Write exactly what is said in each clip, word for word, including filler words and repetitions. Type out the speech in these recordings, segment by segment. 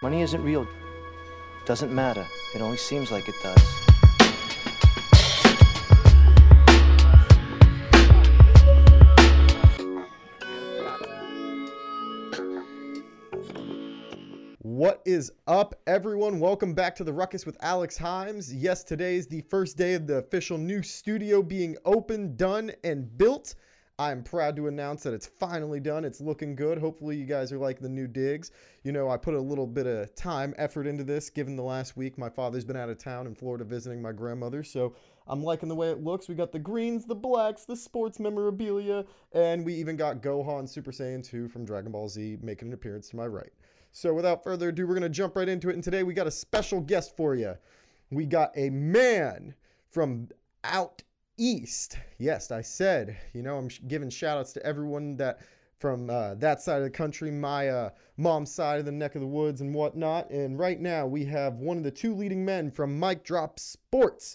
Money isn't real. Doesn't matter. It only seems like it does. What is up, everyone? Welcome back to The Ruckus with Alex Himes. Yes, today's the first day of the official new studio being opened, done, and built. I'm proud to announce that it's finally done. It's looking good. Hopefully you guys are liking the new digs. You know, I put a little bit of time, effort into this, given the last week my father's been out of town in Florida visiting my grandmother, so I'm liking the way it looks. We got the greens, the blacks, the sports memorabilia, and we even got Gohan Super Saiyan two from Dragon Ball Z making an appearance to my right. So without further ado, we're going to jump right into it, and today we got a special guest for you. We got a man from out east. Yes, I said, you know, I'm giving shout outs to everyone that from uh, that side of the country, my uh, mom's side of the neck of the woods and whatnot. And right now we have one of the two leading men from Mic Drop Sports,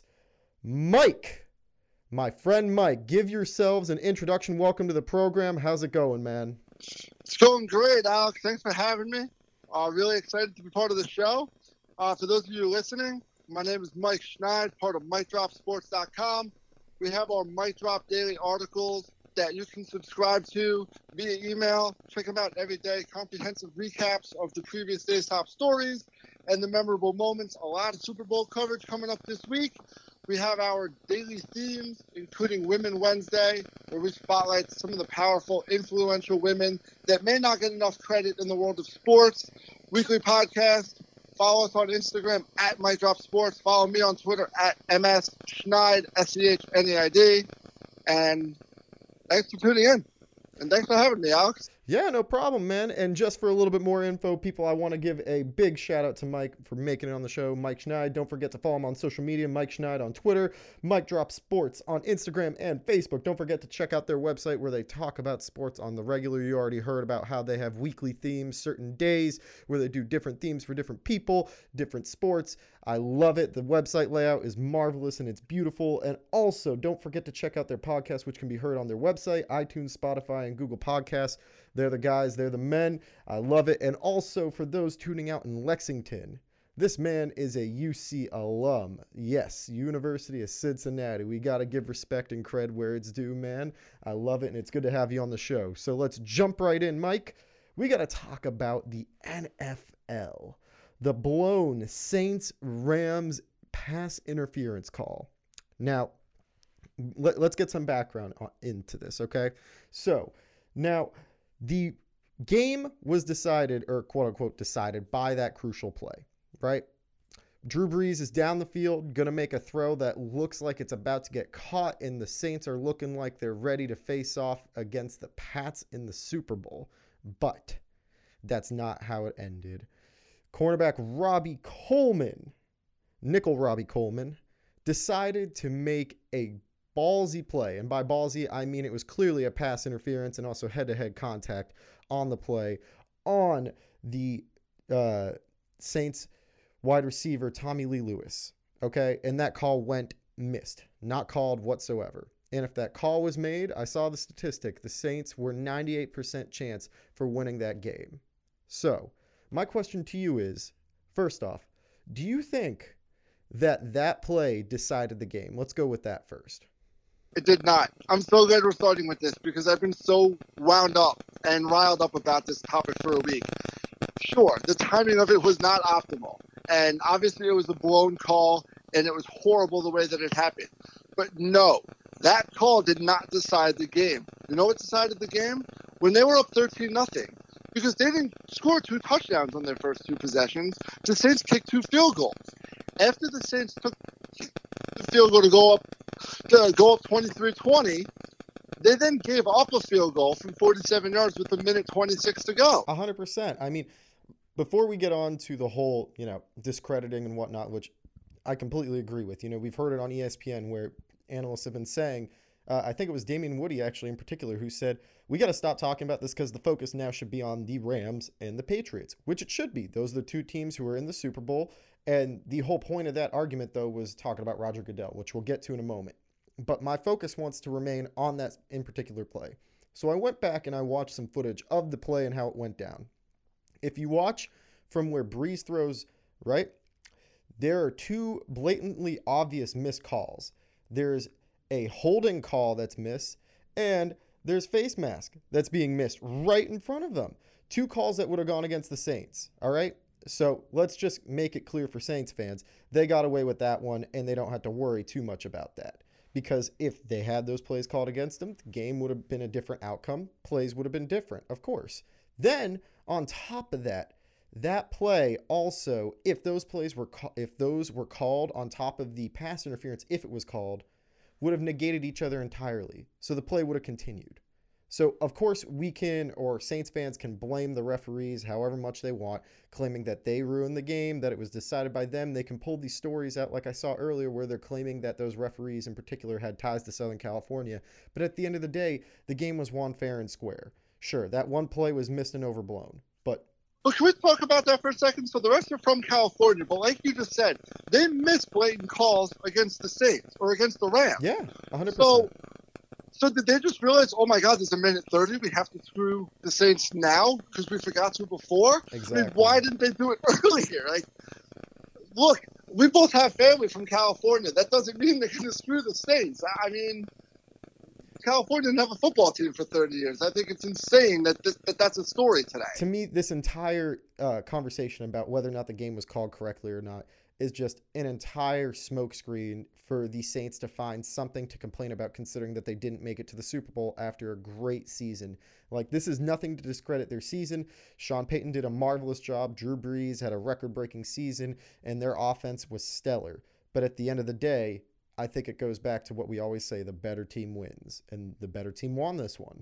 Mike. My friend Mike, give yourselves an introduction. Welcome to the program. How's it going, man? It's going great, Alex. Thanks for having me. Uh, really excited to be part of the show. Uh, for those of you listening, my name is Mike Schneid, part of Mic Drop Sports dot com. We have our Mic Drop daily articles that you can subscribe to via email. Check them out every day. Comprehensive recaps of the previous day's top stories and the memorable moments. A lot of Super Bowl coverage coming up this week. We have our daily themes, including Women Wednesday, where we spotlight some of the powerful, influential women that may not get enough credit in the world of sports. Weekly podcast. Follow us on Instagram at Mic Drop Sports. Follow me on Twitter at M S Schneid, S C H N E I D. And thanks for tuning in. And thanks for having me, Alex. Yeah, no problem, man. And just for a little bit more info, people, I want to give a big shout out to Mike for making it on the show. Mike Schneid. Don't forget to follow him on social media. Mike Schneid on Twitter. Mic Drop Sports on Instagram and Facebook. Don't forget to check out their website where they talk about sports on the regular. You already heard about how they have weekly themes, certain days where they do different themes for different people, different sports. I love it. The website layout is marvelous and it's beautiful. And also, don't forget to check out their podcast, which can be heard on their website, iTunes, Spotify, and Google Podcasts. They're the guys. They're the men. I love it. And also, for those tuning out in Lexington, this man is a U C alum. Yes, University of Cincinnati. We got to give respect and cred where it's due, man. I love it, and it's good to have you on the show. So let's jump right in, Mike. We got to talk about the N F L. The blown Saints-Rams pass interference call. Now, let, let's get some background into this, okay? So, now, the game was decided, or quote-unquote decided, by that crucial play, right? Drew Brees is down the field, going to make a throw that looks like it's about to get caught, and the Saints are looking like they're ready to face off against the Pats in the Super Bowl. But that's not how it ended. Cornerback Robbie Coleman, nickel Robbie Coleman, decided to make a ballsy play. And by ballsy, I mean it was clearly a pass interference and also head-to-head contact on the play on the uh, Saints wide receiver, Tommy Lee Lewis. Okay, and that call went missed, not called whatsoever. And if that call was made, I saw the statistic, the Saints were ninety-eight percent chance for winning that game. So, my question to you is, first off, do you think that that play decided the game? Let's go with that first. It did not. I'm so glad we're starting with this because I've been so wound up and riled up about this topic for a week. Sure, the timing of it was not optimal. And obviously it was a blown call and it was horrible the way that it happened. But no, that call did not decide the game. You know what decided the game? When they were up thirteen nothing. Because they didn't score two touchdowns on their first two possessions. The Saints kicked two field goals. After the Saints took the field goal to go up to go up twenty-three twenty, they then gave up a field goal from forty-seven yards with a minute twenty-six to go. one hundred percent. I mean, before we get on to the whole, you know, discrediting and whatnot, which I completely agree with. You know, we've heard it on E S P N where analysts have been saying, uh, I think it was Damian Woody actually in particular who said, we got to stop talking about this because the focus now should be on the Rams and the Patriots, which it should be. Those are the two teams who are in the Super Bowl. And the whole point of that argument, though, was talking about Roger Goodell, which we'll get to in a moment. But my focus wants to remain on that in particular play. So I went back and I watched some footage of the play and how it went down. If you watch from where Breeze throws, right? There are two blatantly obvious missed calls. There's a holding call that's missed, and there's face mask that's being missed right in front of them. Two calls that would have gone against the Saints, all right? So let's just make it clear for Saints fans. They got away with that one, and they don't have to worry too much about that. Because if they had those plays called against them, the game would have been a different outcome. Plays would have been different, of course. Then, on top of that, that play also, if those plays were if those were called on top of the pass interference, if it was called, would have negated each other entirely. So the play would have continued. So, of course, we can, or Saints fans can blame the referees however much they want, claiming that they ruined the game, that it was decided by them. They can pull these stories out, like I saw earlier, where they're claiming that those referees in particular had ties to Southern California. But at the end of the day, the game was won fair and square. Sure, that one play was missed and overblown, but... Well, can we talk about that for a second? So the rest are from California, but like you just said, they missed blatant calls against the Saints or against the Rams. Yeah, one hundred percent. So... So did they just realize, oh my God, there's a minute thirty, we have to screw the Saints now because we forgot to before? Exactly. I mean, why didn't they do it earlier? Like, look, we both have family from California. That doesn't mean they're going to screw the Saints. I mean, California didn't have a football team for thirty years. I think it's insane that, this, that that's a story today. To me, this entire uh, conversation about whether or not the game was called correctly or not is just an entire smokescreen for the Saints to find something to complain about, considering that they didn't make it to the Super Bowl after a great season. Like, this is nothing to discredit their season. Sean Payton did a marvelous job. Drew Brees had a record-breaking season, and their offense was stellar. But at the end of the day, I think it goes back to what we always say, the better team wins, and the better team won this one.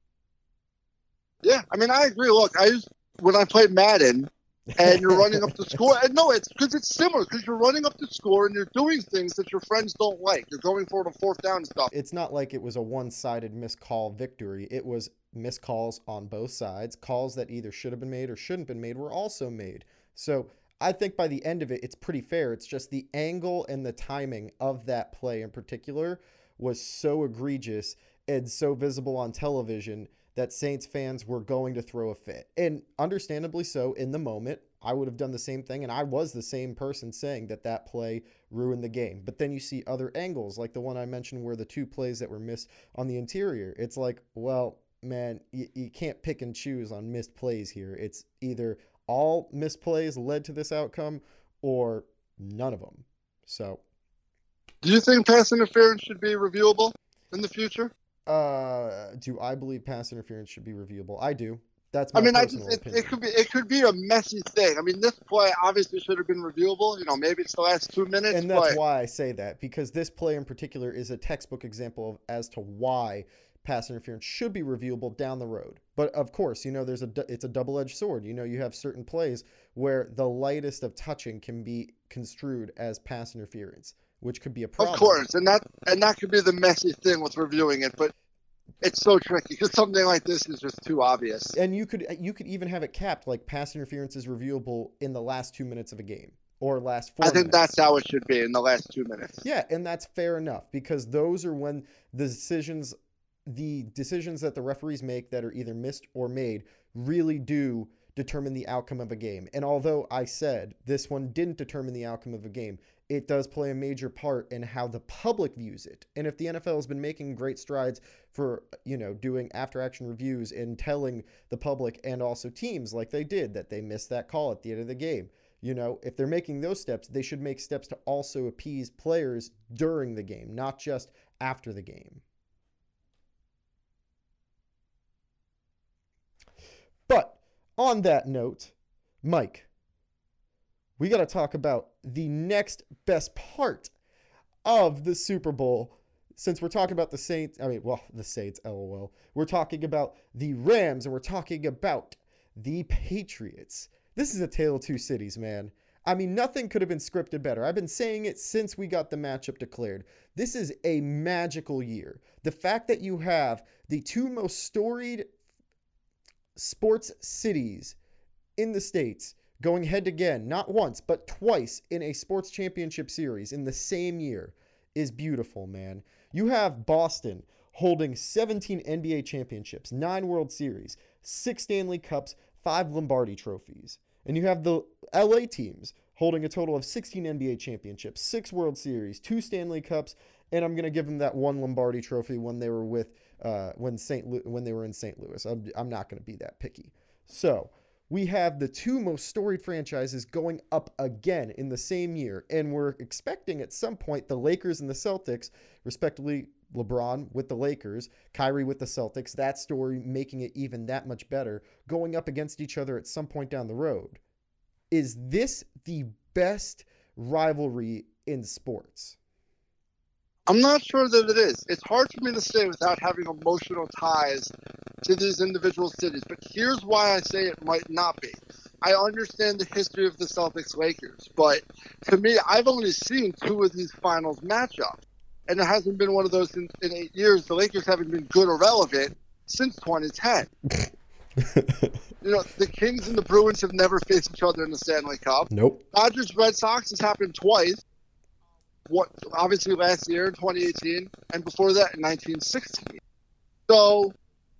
Yeah, I mean, I agree. Look, I used, when I played Madden, and you're running up the score. And no, it's because it's similar, because you're running up the score and you're doing things that your friends don't like. You're going for the fourth down and stuff. It's not like it was a one-sided missed call victory. It was missed calls on both sides. Calls that either should have been made or shouldn't have been made were also made. So I think by the end of it, it's pretty fair. It's just the angle and the timing of that play in particular was so egregious and so visible on television that Saints fans were going to throw a fit. And understandably so, in the moment, I would have done the same thing, and I was the same person saying that that play ruined the game. But then you see other angles, like the one I mentioned where the two plays that were missed on the interior. It's like, well, man, you, you can't pick and choose on missed plays here. It's either all missed plays led to this outcome or none of them. So, do you think pass interference should be reviewable in the future? Uh, do I believe pass interference should be reviewable? I do. That's my I mean, I personal just, it, opinion. it could be it could be a messy thing. I mean, this play obviously should have been reviewable. You know, maybe it's the last two minutes. And that's but... why I say that, because this play in particular is a textbook example of as to why pass interference should be reviewable down the road. But of course, you know, there's a it's a double-edged sword. You know, you have certain plays where the lightest of touching can be construed as pass interference, which could be a problem. Of course, and that and that could be the messy thing with reviewing it, but it's so tricky because something like this is just too obvious. And you could you could even have it capped like pass interference is reviewable in the last two minutes of a game or last four I think minutes. that's how it should be in the last two minutes. Yeah, and that's fair enough because those are when the decisions the decisions that the referees make that are either missed or made really do determine the outcome of a game. And although I said this one didn't determine the outcome of a game, it does play a major part in how the public views it. And if the N F L has been making great strides for, you know, doing after-action reviews and telling the public and also teams like they did that they missed that call at the end of the game, you know, if they're making those steps, they should make steps to also appease players during the game, not just after the game. But on that note, Mike, we got to talk about the next best part of the Super Bowl. Since we're talking about the Saints, I mean, well, the Saints, LOL. We're talking about the Rams and we're talking about the Patriots. This is a tale of two cities, man. I mean, nothing could have been scripted better. I've been saying it since we got the matchup declared. This is a magical year. The fact that you have the two most storied sports cities in the States going head again, not once, but twice in a sports championship series in the same year is beautiful, man. You have Boston holding seventeen N B A championships, nine World Series, six Stanley Cups, five Lombardi trophies. And you have the L A teams holding a total of sixteen N B A championships, six World Series, two Stanley Cups, and I'm going to give them that one Lombardi trophy when they were with uh, when Saint Lu- when they were in Saint Louis. I'm, I'm not going to be that picky. So we have the two most storied franchises going up again in the same year, and we're expecting at some point the Lakers and the Celtics, respectively, LeBron with the Lakers, Kyrie with the Celtics, that story making it even that much better, going up against each other at some point down the road. Is this the best rivalry in sports? I'm not sure that it is. It's hard for me to say without having emotional ties to these individual cities. But here's why I say it might not be. I understand the history of the Celtics Lakers, but to me, I've only seen two of these finals matchups. And it hasn't been one of those in, in eight years. The Lakers haven't been good or relevant since twenty ten. You know, the Kings and the Bruins have never faced each other in the Stanley Cup. Nope. Dodgers Red Sox has happened twice. What obviously last year in twenty eighteen, and before that in nineteen sixteen. So,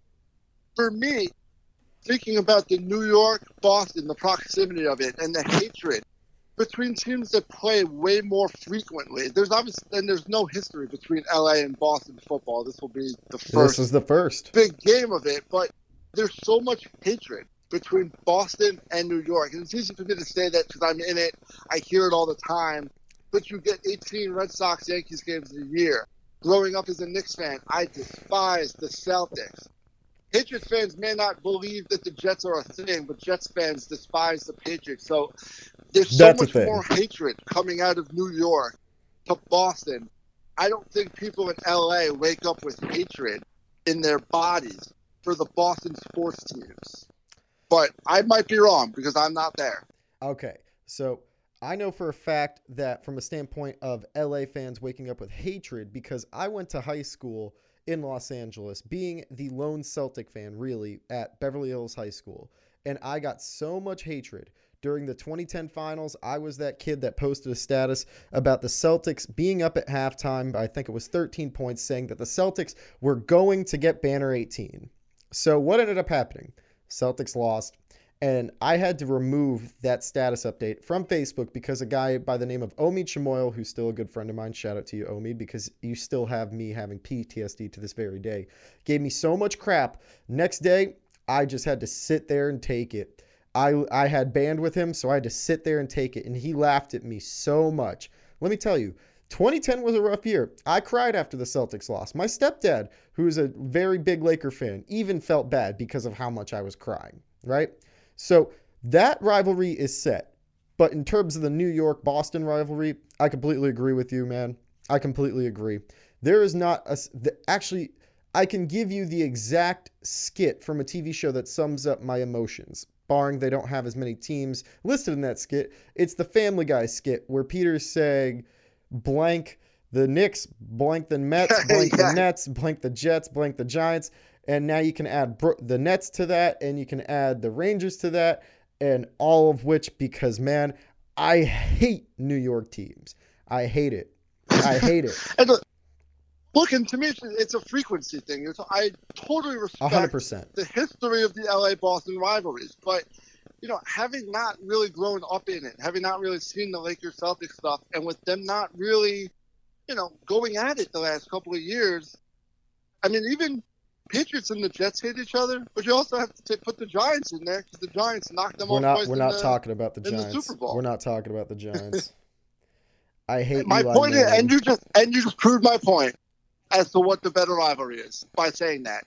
for me, thinking about the New York, Boston, the proximity of it, and the hatred between teams that play way more frequently. There's obviously and there's no history between L A and Boston football. This will be the first. This is the first big game of it, but there's so much hatred between Boston and New York, and it's easy for me to say that because I'm in it. I hear it all the time. But you get eighteen Red Sox Yankees games a year. Growing up as a Knicks fan, I despise the Celtics. Patriots fans may not believe that the Jets are a thing, but Jets fans despise the Patriots. So there's so That's a much thing. more hatred coming out of New York to Boston. I don't think people in L A wake up with hatred in their bodies for the Boston sports teams. But I might be wrong because I'm not there. Okay, so I know for a fact that from a standpoint of L A fans waking up with hatred, because I went to high school in Los Angeles, being the lone Celtic fan, really, at Beverly Hills High School. And I got so much hatred. During the twenty ten finals, I was that kid that posted a status about the Celtics being up at halftime by, I think it was thirteen points, saying that the Celtics were going to get banner eighteen. So what ended up happening? Celtics lost. And I had to remove that status update from Facebook because a guy by the name of Omid Chamoil, who's still a good friend of mine, shout out to you, Omid, because you still have me having P T S D to this very day, gave me so much crap. Next day, I just had to sit there and take it. I, I had band with him, so I had to sit there and take it, and he laughed at me so much. Let me tell you, twenty ten was a rough year. I cried after the Celtics lost. My stepdad, who's a very big Laker fan, even felt bad because of how much I was crying, right? So that rivalry is set. But in terms of the New York-Boston rivalry, I completely agree with you, man. I completely agree. There is not a... The, actually, I can give you the exact skit from a T V show that sums up my emotions, barring they don't have as many teams listed in that skit. It's the Family Guy skit where Peter's saying blank the Knicks, blank the Mets, blank Yeah. the Nets, blank the Jets, blank the Giants. And now you can add Bro- the Nets to that, and you can add the Rangers to that, and all of which, because, man, I hate New York teams. I hate it. I hate it. And look, look, and to me, it's, it's a frequency thing. It's, I totally respect one hundred percent. the history of the L A-Boston rivalries. But, you know, having not really grown up in it, having not really seen the Lakers-Celtics stuff, and with them not really, you know, going at it the last couple of years, I mean, even Patriots and the Jets hate each other, but you also have to t- put the Giants in there because the Giants knocked them We're off not. twice We're in not the, talking about the in the Giants. Super Bowl. We're not talking about the Giants. I hate My Eli point is, Manning. and you just and you just proved my point as to what the better rivalry is by saying that.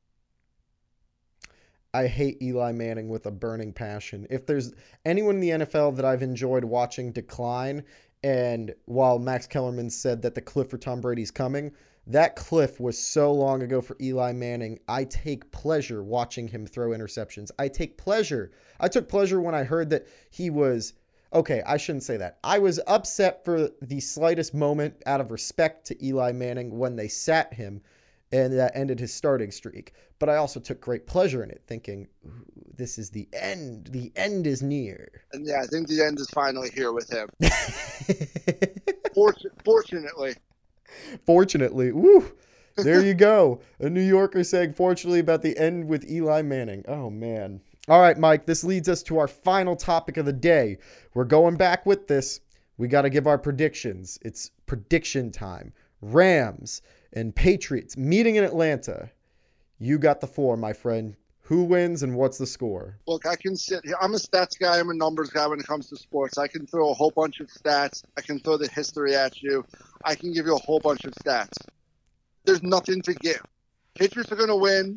I hate Eli Manning with a burning passion. If there's anyone in the N F L that I've enjoyed watching decline, and while Max Kellerman said that the cliff for Tom Brady's coming, that cliff was so long ago for Eli Manning. I take pleasure watching him throw interceptions. I take pleasure. I took pleasure when I heard that he was, okay, I shouldn't say that. I was upset for the slightest moment out of respect to Eli Manning when they sat him, and that ended his starting streak. But I also took great pleasure in it, thinking, ooh, this is the end. The end is near. And yeah, I think the end is finally here with him. Fortu- fortunately. Fortunately. Woo! There you go. A New Yorker saying fortunately about the end with Eli Manning. Oh, man. All right, Mike, this leads us to our final topic of the day. We're going back with this. We got to give our predictions. It's prediction time. Rams and Patriots meeting in Atlanta. You got the floor, my friend. Who wins and what's the score? Look, I can sit here. I'm a stats guy. I'm a numbers guy when it comes to sports. I can throw a whole bunch of stats. I can throw the history at you. I can give you a whole bunch of stats. There's nothing to give. Patriots are going to win.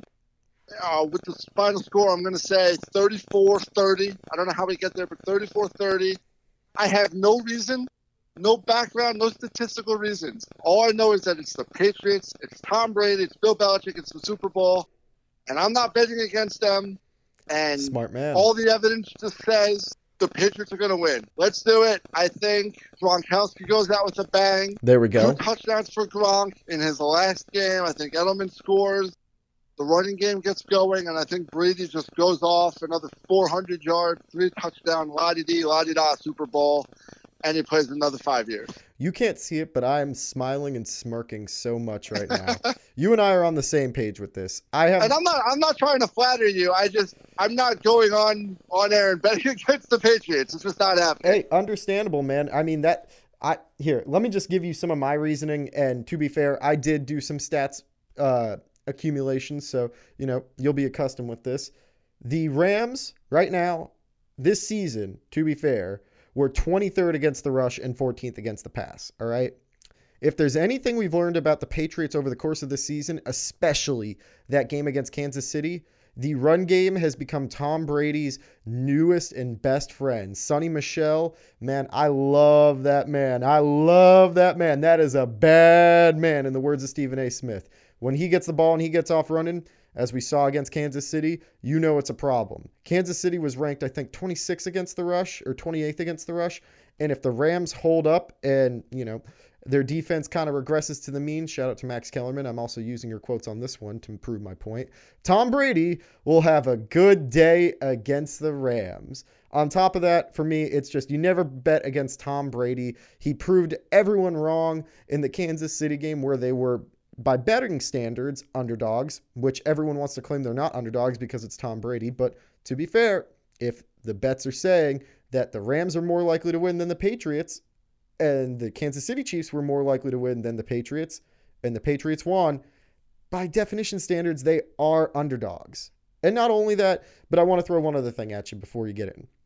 Uh, with the final score, I'm going to say thirty-four thirty. I don't know how we get there, but thirty-four thirty. I have no reason, no background, no statistical reasons. All I know is that it's the Patriots, it's Tom Brady, it's Bill Belichick, it's the Super Bowl, and I'm not betting against them. And Smart man. All the evidence just says the Patriots are going to win. Let's do it. I think Gronkowski goes out with a bang. There we go. Two touchdowns for Gronk in his last game. I think Edelman scores. The running game gets going, and I think Brady just goes off another four hundred yards, three touchdown, la-di-di, la-di-da, Super Bowl, and he plays another five years. You can't see it, but I am smiling and smirking so much right now. You and I are on the same page with this. I have, and I'm not. I'm not trying to flatter you. I just. I'm not going on on air and betting against the Patriots. It's just not happening. Hey, understandable, man. I mean that. I here. Let me just give you some of my reasoning. And to be fair, I did do some stats. Uh, accumulation, so you know you'll be accustomed with this. The Rams right now this season, to be fair, were twenty-third against the rush and fourteenth against the pass. All right, if there's anything we've learned about the Patriots over the course of this season, especially that game against Kansas City, the run game has become Tom Brady's newest and best friend. Sonny Michel, man, I love that man. I love that man. That is a bad man, in the words of Stephen A. Smith. When he gets the ball and he gets off running, as we saw against Kansas City, you know it's a problem. Kansas City was ranked, I think, twenty-sixth against the rush or twenty-eighth against the rush. And if the Rams hold up and, you know, their defense kind of regresses to the mean, shout out to Max Kellerman. I'm also using your quotes on this one to prove my point. Tom Brady will have a good day against the Rams. On top of that, for me, it's just you never bet against Tom Brady. He proved everyone wrong in the Kansas City game where they were, by betting standards, underdogs, which everyone wants to claim they're not underdogs because it's Tom Brady. But to be fair, if the bets are saying that the Rams are more likely to win than the Patriots, and the Kansas City Chiefs were more likely to win than the Patriots, and the Patriots won, by definition standards, they are underdogs. And not only that, but I want to throw one other thing at you before you get in.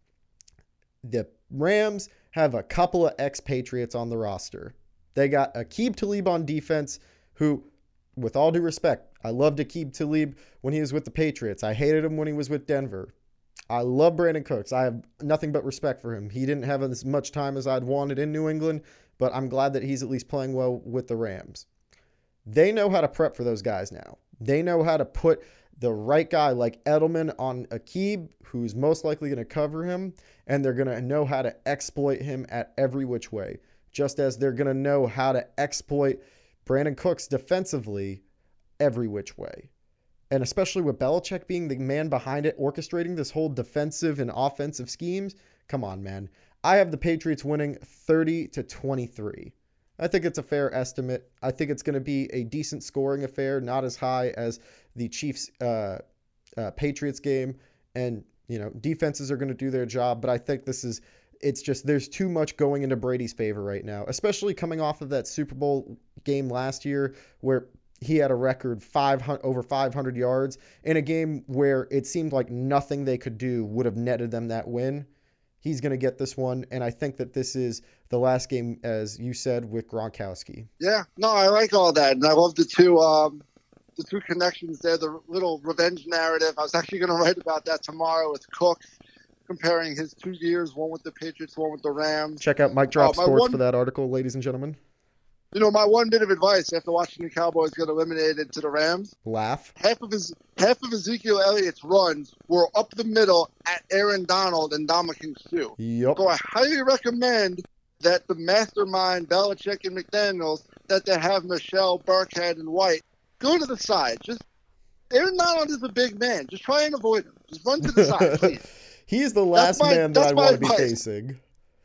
The Rams have a couple of ex-Patriots on the roster. They got Aqib Talib on defense, who, with all due respect, I loved Aqib Talib when he was with the Patriots. I hated him when he was with Denver. I love Brandon Cooks. I have nothing but respect for him. He didn't have as much time as I'd wanted in New England, but I'm glad that he's at least playing well with the Rams. They know how to prep for those guys now. They know how to put the right guy like Edelman on Aqib, who's most likely going to cover him, and they're going to know how to exploit him at every which way, just as they're going to know how to exploit Brandon Cooks defensively every which way. And especially with Belichick being the man behind it, orchestrating this whole defensive and offensive schemes. Come on, man. I have the Patriots winning thirty to twenty-three. I think it's a fair estimate. I think it's going to be a decent scoring affair, not as high as the Chiefs uh, uh, Patriots game. And, you know, defenses are going to do their job, but I think this is, it's just, there's too much going into Brady's favor right now, especially coming off of that Super Bowl game last year where he had a record five hundred, over five hundred yards in a game where it seemed like nothing they could do would have netted them that win. He's going to get this one, and I think that this is the last game, as you said, with Gronkowski. Yeah, no, I like all that, and I love the two um, the two connections there, the little revenge narrative. I was actually going to write about that tomorrow with Cooks, comparing his two years, one with the Patriots, one with the Rams. Check out Mike Drop uh, Sports one, for that article, ladies and gentlemen. You know, my one bit of advice after watching the Cowboys get eliminated to the Rams. Laugh. Half of his half of Ezekiel Elliott's runs were up the middle at Aaron Donald and Ndamukong Suh. Yep. So I highly recommend that the mastermind, Belichick and McDaniels, that they have Michelle, Burkhead, and White, go to the side. Just Aaron Donald is a big man. Just try and avoid him. Just run to the side, please. He's the last my, man that I want to be advice. facing.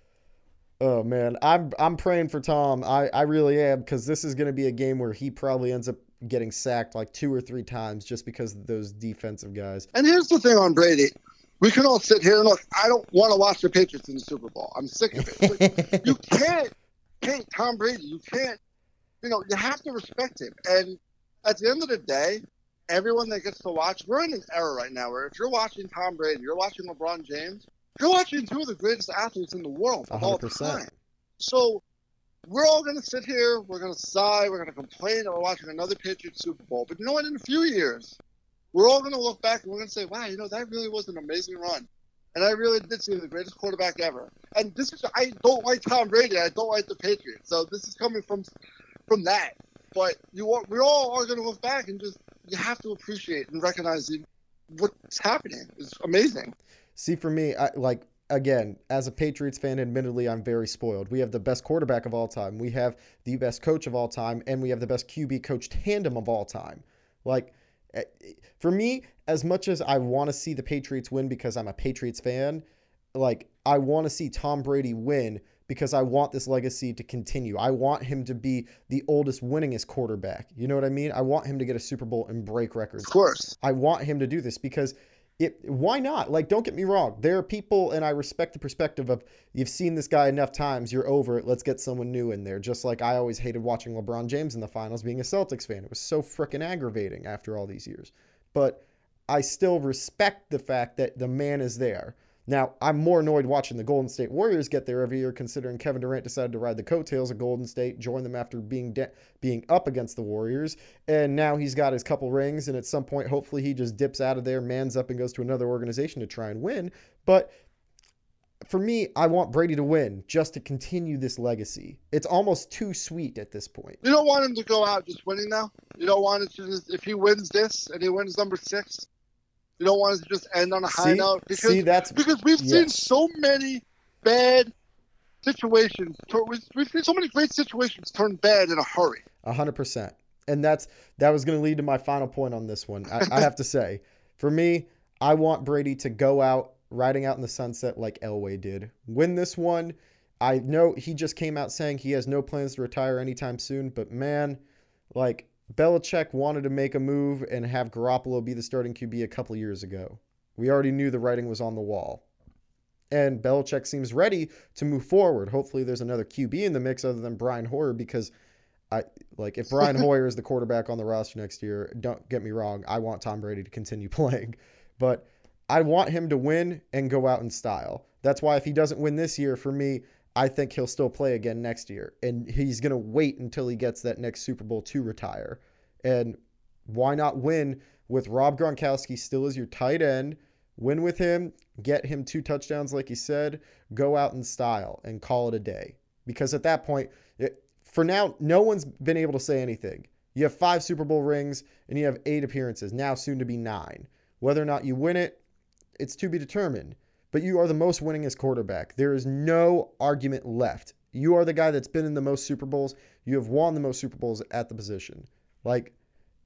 Oh, man. I'm I'm praying for Tom. I, I really am, because this is going to be a game where he probably ends up getting sacked like two or three times just because of those defensive guys. And here's the thing on Brady. we can all sit here and look. I don't want to watch the Patriots in the Super Bowl. I'm sick of it. But you can't hate Tom Brady. You can't, you know, you have to respect him. And at the end of the day, everyone that gets to watch, we're in an era right now where if you're watching Tom Brady, you're watching LeBron James, you're watching two of the greatest athletes in the world of all time. So we're all going to sit here, we're going to sigh, we're going to complain that we're watching another Patriots Super Bowl. But you know what? In a few years, we're all going to look back and we're going to say, wow, you know, that really was an amazing run. And I really did see the greatest quarterback ever. And this is, I don't like Tom Brady. I don't like the Patriots. So this is coming from from that. But you are, we all are going to look back and just, you have to appreciate and recognize what's happening. It's amazing. See, for me, I, like, again, as a Patriots fan, admittedly, I'm very spoiled. We have the best quarterback of all time. We have the best coach of all time. And we have the best Q B coach tandem of all time. Like, for me, as much as I want to see the Patriots win because I'm a Patriots fan, like, I want to see Tom Brady win because I want this legacy to continue. I want him to be the oldest, winningest quarterback. You know what I mean? I want him to get a Super Bowl and break records. Of course. I want him to do this because it. Why not? Like, don't get me wrong. There are people, and I respect the perspective of, you've seen this guy enough times, you're over it, let's get someone new in there. Just like I always hated watching LeBron James in the finals being a Celtics fan. It was so freaking aggravating after all these years. But I still respect the fact that the man is there. Now, I'm more annoyed watching the Golden State Warriors get there every year, considering Kevin Durant decided to ride the coattails of Golden State, join them after being de- being up against the Warriors, and now he's got his couple rings, and at some point, hopefully, he just dips out of there, mans up, and goes to another organization to try and win. But for me, I want Brady to win just to continue this legacy. It's almost too sweet at this point. You don't want him to go out just winning now? You don't want it to just, if he wins this and he wins number six, you don't want it to just end on a high see, note? Because, see, that's, because we've yes. seen so many bad situations. We've seen so many great situations turn bad in a hurry. A hundred percent. And that's that was going to lead to my final point on this one. I, I have to say, for me, I want Brady to go out, riding out in the sunset like Elway did. Win this one. I know he just came out saying he has no plans to retire anytime soon, but man, like, Belichick wanted to make a move and have Garoppolo be the starting Q B a couple years ago. We already knew the writing was on the wall. And Belichick seems ready to move forward. Hopefully there's another Q B in the mix other than Brian Hoyer, because I like if Brian Hoyer is the quarterback on the roster next year, don't get me wrong, I want Tom Brady to continue playing. But I want him to win and go out in style. That's why if he doesn't win this year, for me, I think he'll still play again next year. And he's going to wait until he gets that next Super Bowl to retire. And why not win with Rob Gronkowski still as your tight end? Win with him, get him two touchdowns like he said, go out in style and call it a day. Because at that point, it, for now, no one's been able to say anything. You have five Super Bowl rings and you have eight appearances, now soon to be nine. Whether or not you win it, it's to be determined. But you are the most winningest quarterback. There is no argument left. You are the guy that's been in the most Super Bowls. You have won the most Super Bowls at the position. Like,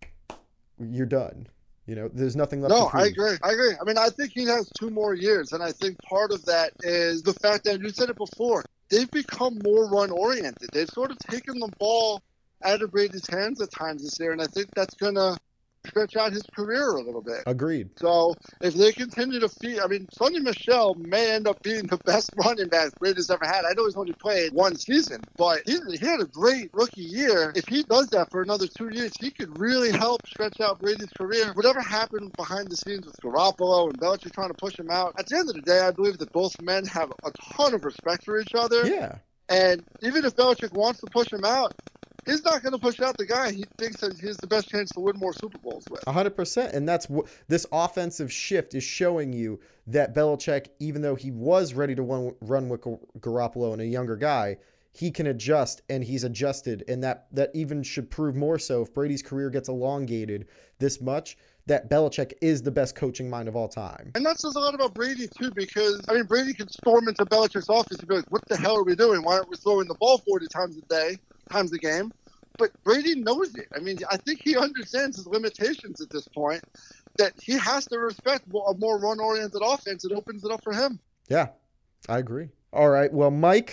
you're done. You know, there's nothing left no, to prove. I agree. I agree. I mean, I think he has two more years, and I think part of that is the fact that, you said it before, they've become more run-oriented. They've sort of taken the ball out of Brady's hands at times this year, and I think that's going to stretch out his career a little bit. Agreed. So if they continue to feed, I mean, Sonny Michel may end up being the best running back Brady's ever had. I know he's only played one season, but he, he had a great rookie year. If he does that for another two years, he could really help stretch out Brady's career. Whatever happened behind the scenes with Garoppolo and Belichick trying to push him out, at the end of the day, I believe that both men have a ton of respect for each other. Yeah. And even if Belichick wants to push him out, he's not going to push out the guy he thinks that he's the best chance to win more Super Bowls with. one hundred percent. And that's what this offensive shift is showing you, that Belichick, even though he was ready to run, run with Garoppolo and a younger guy, he can adjust, and he's adjusted. And that, that even should prove more so if Brady's career gets elongated this much, that Belichick is the best coaching mind of all time. And that says a lot about Brady, too, because, I mean, Brady could storm into Belichick's office and be like, what the hell are we doing? Why aren't we throwing the ball forty times a day, times a game? But Brady knows it. I mean, I think he understands his limitations at this point, that he has to respect a more run-oriented offense. It opens it up for him. Yeah, I agree. All right. Well, Mike,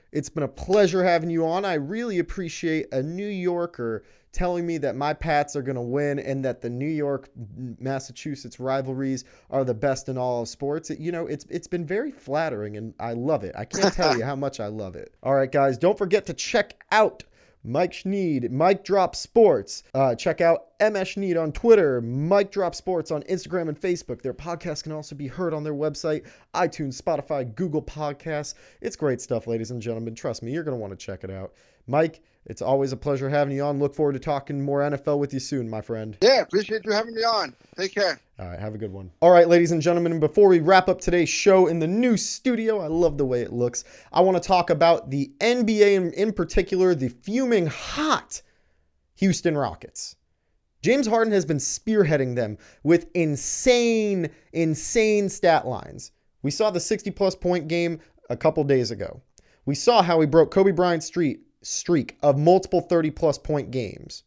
It's been a pleasure having you on. I really appreciate a New Yorker telling me that my Pats are going to win and that the New York Massachusetts rivalries are the best in all of sports. It, you know, it's it's been very flattering, and I love it. I can't tell you how much I love it. All right, guys, don't forget to check out Mike Schneid, Mike Drop Sports. Uh, check out M S Schneid on Twitter, Mike Drop Sports on Instagram and Facebook. Their podcast can also be heard on their website, iTunes, Spotify, Google Podcasts. It's great stuff, ladies and gentlemen. Trust me, you're going to want to check it out. Mike, it's always a pleasure having you on. Look forward to talking more N F L with you soon, my friend. Yeah, appreciate you having me on. Take care. All right, have a good one. All right, ladies and gentlemen, before we wrap up today's show in the new studio, I love the way it looks, I want to talk about the N B A, and in particular, the fuming hot Houston Rockets. James Harden has been spearheading them with insane, insane stat lines. We saw the sixty-plus point game a couple days ago. We saw how he broke Kobe Bryant's streak, streak of multiple thirty-plus point games.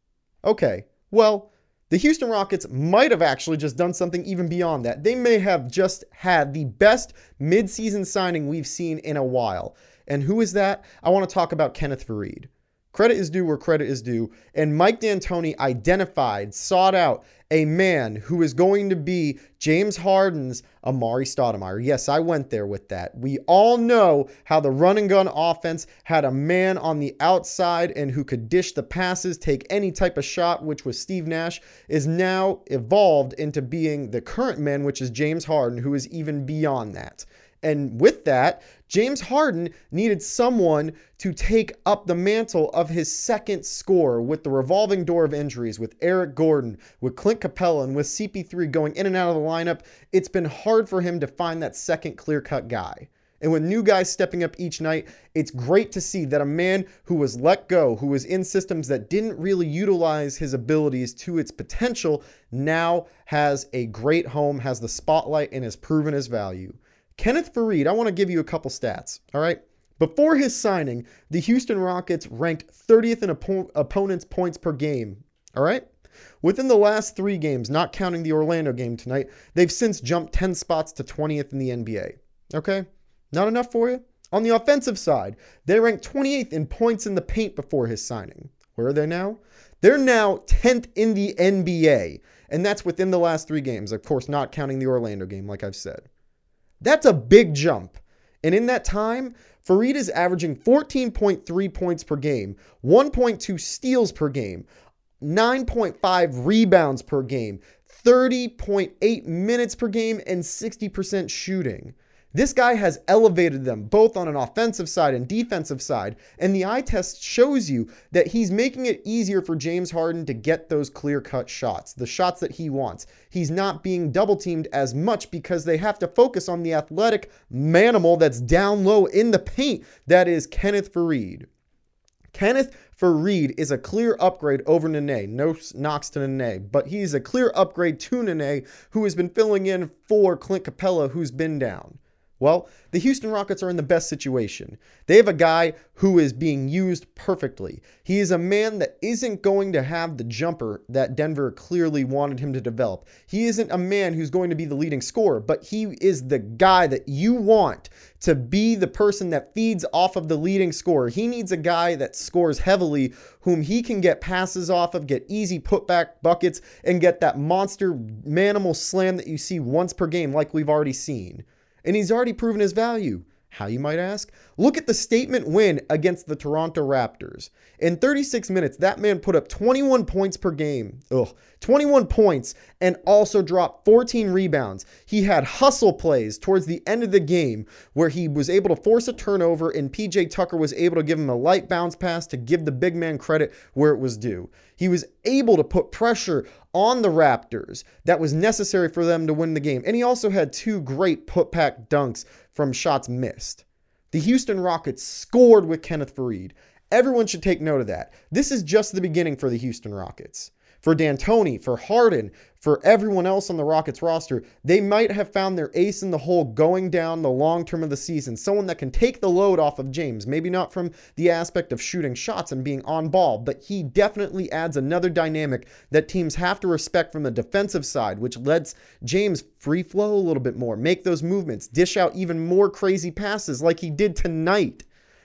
Okay, well, the Houston Rockets might have actually just done something even beyond that. They may have just had the best midseason signing we've seen in a while. And who is that? I want to talk about Kenneth Faried. Credit is due where credit is due. And Mike D'Antoni identified, sought out a man who is going to be James Harden's Amari Stoudemire. Yes, I went there with that. We all know how the run and gun offense had a man on the outside and who could dish the passes, take any type of shot, which was Steve Nash, is now evolved into being the current man, which is James Harden, who is even beyond that. And with that, James Harden needed someone to take up the mantle of his second scorer with the revolving door of injuries, with Eric Gordon, with Clint Capella, and with C P three going in and out of the lineup. It's been hard for him to find that second clear-cut guy. And with new guys stepping up each night, it's great to see that a man who was let go, who was in systems that didn't really utilize his abilities to its potential, now has a great home, has the spotlight, and has proven his value. Kenneth Faried, I want to give you a couple stats, all right? Before his signing, the Houston Rockets ranked thirtieth in oppo- opponents' points per game, all right? Within the last three games, not counting the Orlando game tonight, they've since jumped ten spots to twentieth in the N B A, okay? Not enough for you? On the offensive side, they ranked twenty-eighth in points in the paint before his signing. Where are they now? They're now tenth in the N B A, and that's within the last three games, of course, not counting the Orlando game, like I've said. That's a big jump. And in that time, Faried is averaging fourteen point three points per game, one point two steals per game, nine point five rebounds per game, thirty point eight minutes per game, and sixty percent shooting. This guy has elevated them both on an offensive side and defensive side, and the eye test shows you that he's making it easier for James Harden to get those clear-cut shots, the shots that he wants. He's not being double-teamed as much because they have to focus on the athletic manimal that's down low in the paint. That is Kenneth Faried. Kenneth Faried is a clear upgrade over Nene. No knocks to Nene, but he's a clear upgrade to Nene, who has been filling in for Clint Capella, who's been down. Well, the Houston Rockets are in the best situation. They have a guy who is being used perfectly. He is a man that isn't going to have the jumper that Denver clearly wanted him to develop. He isn't a man who's going to be the leading scorer, but he is the guy that you want to be the person that feeds off of the leading scorer. He needs a guy that scores heavily, whom he can get passes off of, get easy putback buckets, and get that monster manimal slam that you see once per game like we've already seen. And he's already proven his value. How, you might ask? Look at the statement win against the Toronto Raptors. In thirty-six minutes, that man put up twenty-one points per game. Ugh, twenty-one points and also dropped fourteen rebounds. He had hustle plays towards the end of the game where he was able to force a turnover and P J Tucker was able to give him a light bounce pass to give the big man credit where it was due. He was able to put pressure on the Raptors that was necessary for them to win the game. And he also had two great put-back dunks from shots missed. The Houston Rockets scored with Kenneth Faried. Everyone should take note of that. This is just the beginning for the Houston Rockets. For D'Antoni, for Harden, for everyone else on the Rockets roster, they might have found their ace in the hole going down the long term of the season. Someone that can take the load off of James. Maybe not from the aspect of shooting shots and being on ball, but he definitely adds another dynamic that teams have to respect from the defensive side, which lets James free flow a little bit more, make those movements, dish out even more crazy passes like he did tonight.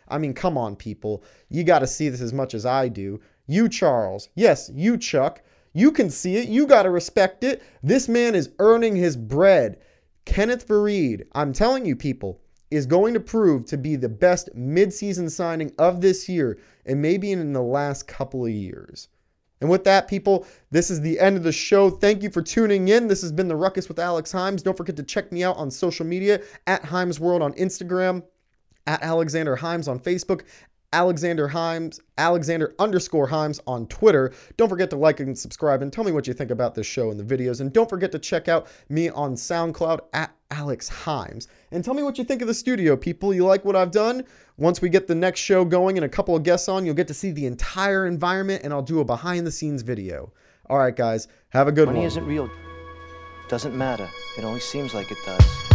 I mean, come on, people. You got to see this as much as I do. You, Charles. Yes, you, Chuck. You can see it. You got to respect it. This man is earning his bread. Kenneth Faried, I'm telling you, people, is going to prove to be the best midseason signing of this year and maybe in the last couple of years. And with that, people, this is the end of the show. Thank you for tuning in. This has been The Ruckus with Alex Himes. Don't forget to check me out on social media, at Himes World on Instagram, at Alexander Himes on Facebook, Alexander Himes, Alexander underscore Himes on Twitter. Don't forget to like and subscribe and tell me what you think about this show and the videos. And don't forget to check out me on SoundCloud at Alex Himes. And tell me what you think of the studio, people. You like what I've done? Once we get the next show going and a couple of guests on, you'll get to see the entire environment, and I'll do a behind the scenes video. All right, guys, have a good one. Money isn't real. Doesn't matter. It only seems like it does.